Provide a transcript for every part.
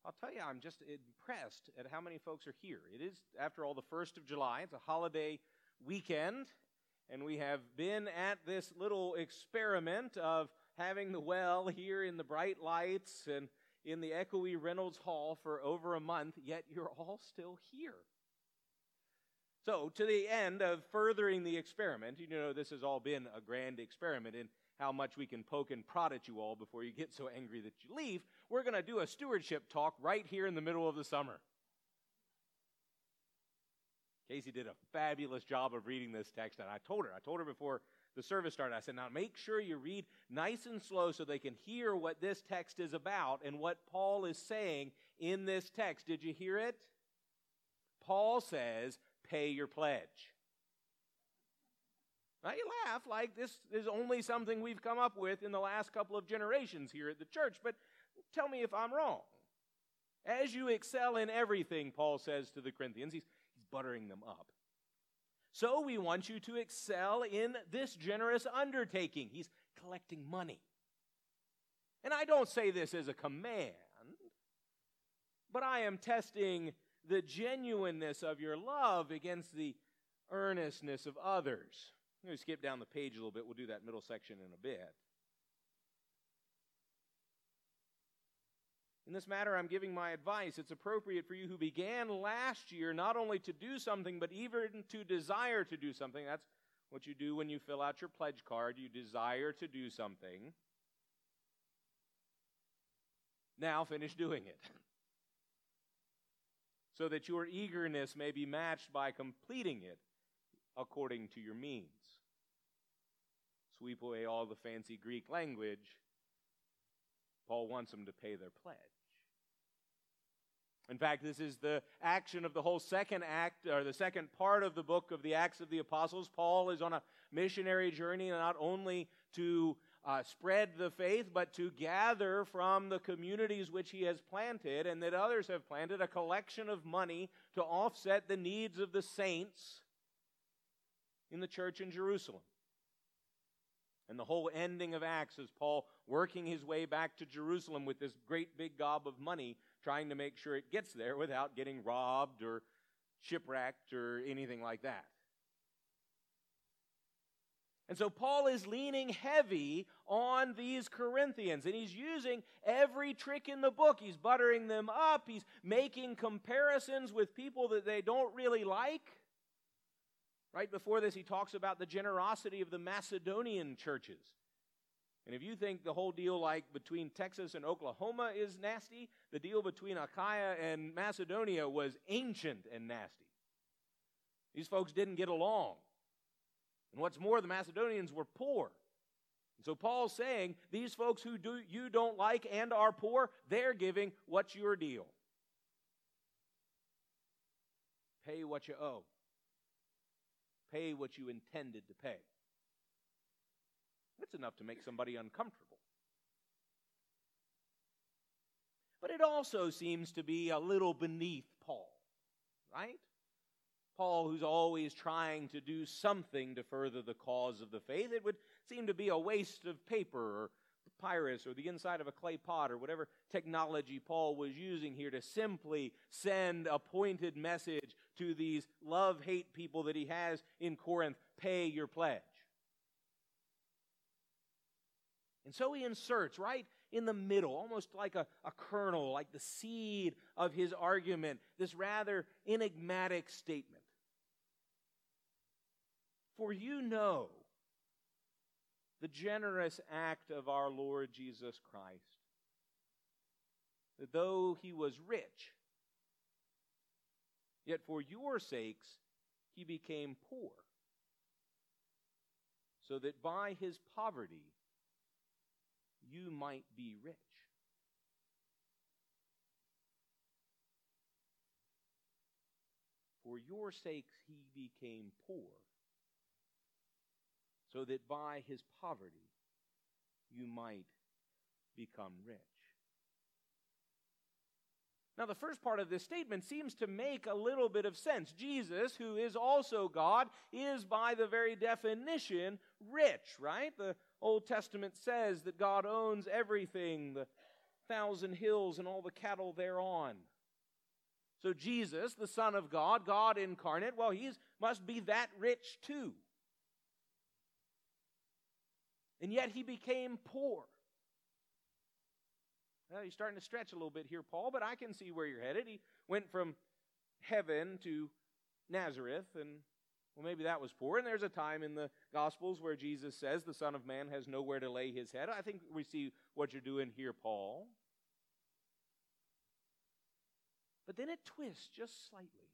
I'll tell you, I'm just impressed at how many folks are here. It is, after all, the 1st of July. It's a holiday weekend, and we have been at this little experiment of having the well here in the bright lights and in the echoey Reynolds Hall for over a month, yet you're all still here. So, to the end of furthering the experiment, you know this has all been a grand experiment in how much we can poke and prod at you all before you get so angry that you leave, we're going to do a stewardship talk right here in the middle of the summer. Casey did a fabulous job of reading this text, and I told her before the service started, I said, now make sure you read nice and slow so they can hear what this text is about and what Paul is saying in this text. Did you hear it? Paul says, pay your pledge. Now you laugh like this is only something we've come up with in the last couple of generations here at the church, but tell me if I'm wrong. As you excel in everything, Paul says to the Corinthians, he's buttering them up. So we want you to excel in this generous undertaking. He's collecting money. And I don't say this as a command, but I am testing the genuineness of your love against the earnestness of others. I'm going to skip down the page a little bit. We'll do that middle section in a bit. In this matter, I'm giving my advice. It's appropriate for you who began last year not only to do something, but even to desire to do something. That's what you do when you fill out your pledge card. You desire to do something. Now finish doing it, so that your eagerness may be matched by completing it according to your means. Sweep away all the fancy Greek language. Paul wants them to pay their pledge. In fact, this is the action of the whole second act, or the second part of the book of the Acts of the Apostles. Paul is on a missionary journey not only to spread the faith, but to gather from the communities which he has planted and that others have planted a collection of money to offset the needs of the saints in the church in Jerusalem. And the whole ending of Acts is Paul working his way back to Jerusalem with this great big gob of money, trying to make sure it gets there without getting robbed or shipwrecked or anything like that. And so Paul is leaning heavy on these Corinthians, and he's using every trick in the book. He's buttering them up. He's making comparisons with people that they don't really like. Right before this, he talks about the generosity of the Macedonian churches. And if you think the whole deal like between Texas and Oklahoma is nasty, the deal between Achaia and Macedonia was ancient and nasty. These folks didn't get along. And what's more, the Macedonians were poor. And so Paul's saying, these folks who you don't like and are poor, they're giving, what's your deal? Pay what you owe. Pay what you intended to pay. That's enough to make somebody uncomfortable. But it also seems to be a little beneath Paul, right? Paul, who's always trying to do something to further the cause of the faith, it would seem to be a waste of paper or papyrus or the inside of a clay pot or whatever technology Paul was using here to simply send a pointed message to these love-hate people that he has in Corinth. Pay your pledge. And so he inserts right in the middle, almost like a kernel, like the seed of his argument, this rather enigmatic statement. For you know the generous act of our Lord Jesus Christ, that though he was rich, yet for your sakes he became poor, so that by his poverty you might be rich. For your sakes he became poor, so that by his poverty you might become rich. Now, the first part of this statement seems to make a little bit of sense. Jesus, who is also God, is by the very definition rich, right? The Old Testament says that God owns everything. The 1,000 hills and all the cattle thereon. So Jesus, the Son of God, God incarnate, well, he must be that rich too. And yet he became poor. Well, you're starting to stretch a little bit here, Paul, but I can see where you're headed. He went from heaven to Nazareth, and well, maybe that was poor. And there's a time in the Gospels where Jesus says the Son of Man has nowhere to lay his head. I think we see what you're doing here, Paul. But then it twists just slightly.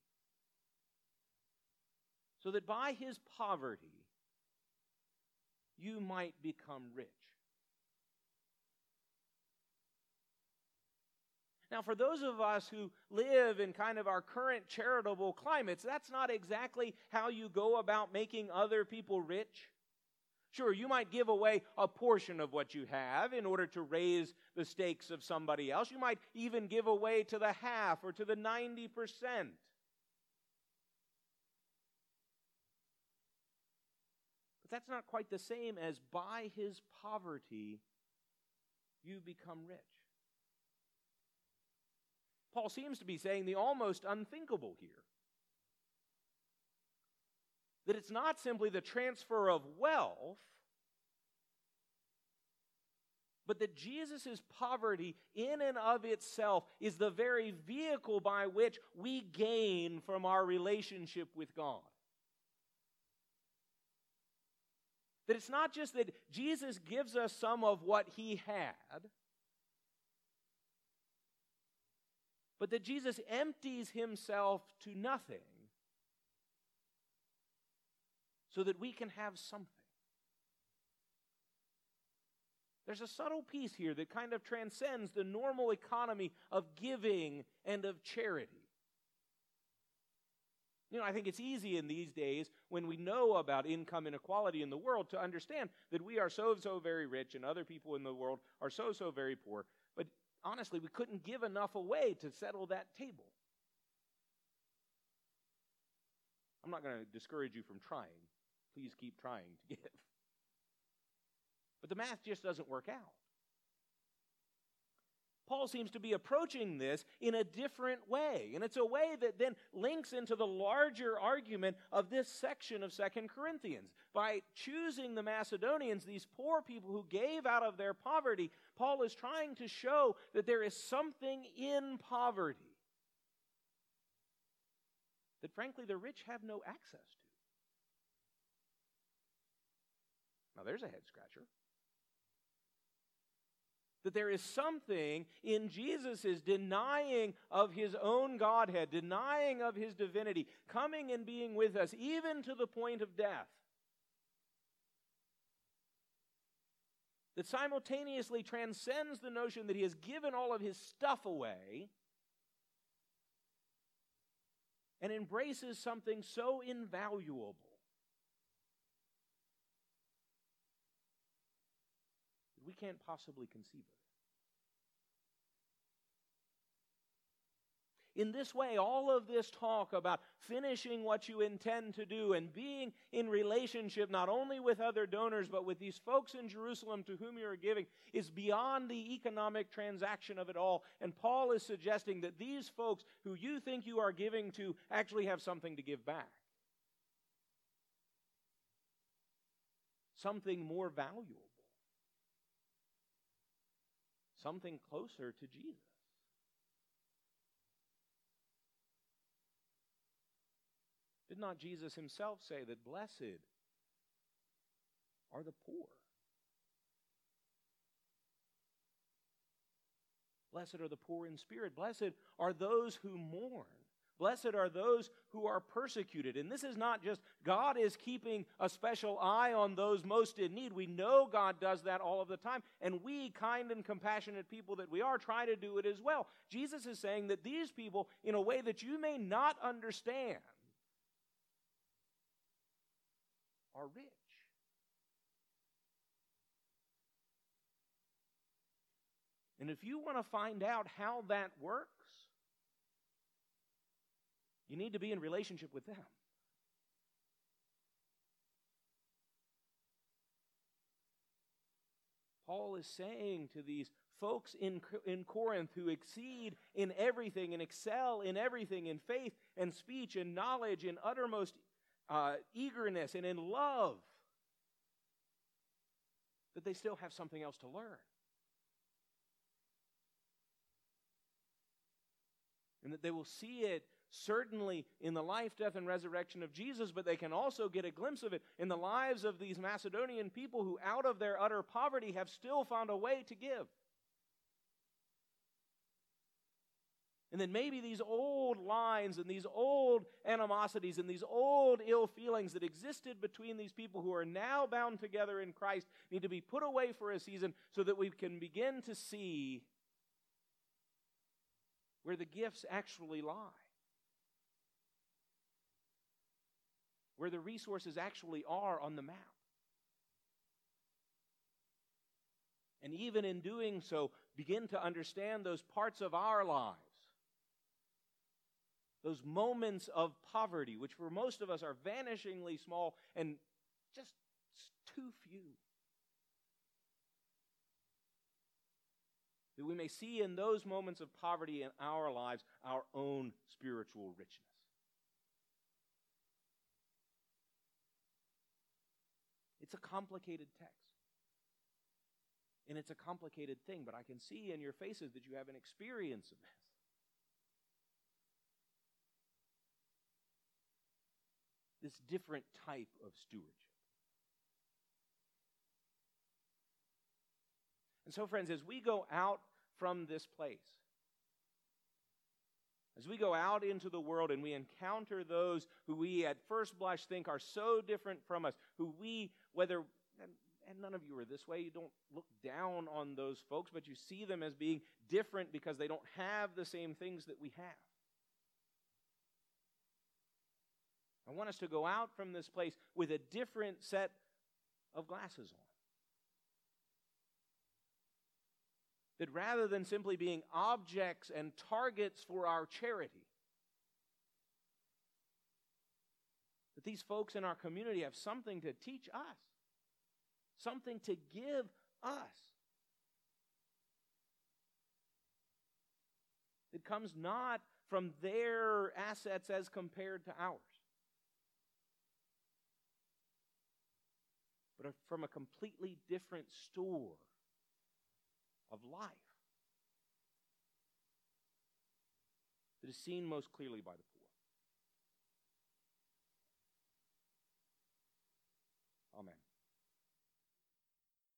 So that by his poverty, you might become rich. Now, for those of us who live in kind of our current charitable climates, that's not exactly how you go about making other people rich. Sure, you might give away a portion of what you have in order to raise the stakes of somebody else. You might even give away to the half or to the 90%. But that's not quite the same as by his poverty, you become rich. Paul seems to be saying the almost unthinkable here. That it's not simply the transfer of wealth, but that Jesus' poverty in and of itself is the very vehicle by which we gain from our relationship with God. That it's not just that Jesus gives us some of what he had, but that Jesus empties himself to nothing so that we can have something. There's a subtle piece here that kind of transcends the normal economy of giving and of charity. You know, I think it's easy in these days when we know about income inequality in the world to understand that we are so very rich and other people in the world are so very poor. But honestly, we couldn't give enough away to settle that table. I'm not going to discourage you from trying. Please keep trying to give. But the math just doesn't work out. Paul seems to be approaching this in a different way. And it's a way that then links into the larger argument of this section of 2 Corinthians. By choosing the Macedonians, these poor people who gave out of their poverty, Paul is trying to show that there is something in poverty that, frankly, the rich have no access to. Now, there's a head scratcher. That there is something in Jesus' denying of his own Godhead, denying of his divinity, coming and being with us, even to the point of death, that simultaneously transcends the notion that he has given all of his stuff away and embraces something so invaluable that we can't possibly conceive of. In this way, all of this talk about finishing what you intend to do and being in relationship not only with other donors but with these folks in Jerusalem to whom you are giving is beyond the economic transaction of it all. And Paul is suggesting that these folks who you think you are giving to actually have something to give back. Something more valuable. Something closer to Jesus. Did not Jesus himself say that blessed are the poor? Blessed are the poor in spirit. Blessed are those who mourn. Blessed are those who are persecuted. And this is not just God is keeping a special eye on those most in need. We know God does that all of the time. And we, kind and compassionate people that we are, try to do it as well. Jesus is saying that these people, in a way that you may not understand, are rich. And if you want to find out how that works, you need to be in relationship with them. Paul is saying to these folks in Corinth who exceed in everything and excel in everything, in faith and speech and knowledge, in uttermost eagerness and in love, that they still have something else to learn. And that they will see it certainly in the life, death, and resurrection of Jesus, but they can also get a glimpse of it in the lives of these Macedonian people who, out of their utter poverty, have still found a way to give. And then maybe these old lines and these old animosities and these old ill feelings that existed between these people who are now bound together in Christ need to be put away for a season so that we can begin to see where the gifts actually lie, where the resources actually are on the map. And even in doing so, begin to understand those parts of our lives, those moments of poverty, which for most of us are vanishingly small and just too few. That we may see in those moments of poverty in our lives our own spiritual richness. It's a complicated text. And it's a complicated thing, but I can see in your faces that you have an experience of this. This different type of stewardship. And so, friends, as we go out from this place, as we go out into the world and we encounter those who we at first blush think are so different from us, who we, and none of you are this way, you don't look down on those folks, but you see them as being different because they don't have the same things that we have. I want us to go out from this place with a different set of glasses on. That rather than simply being objects and targets for our charity, that these folks in our community have something to teach us, something to give us. It comes not from their assets as compared to ours, but from a completely different store of life that is seen most clearly by the poor.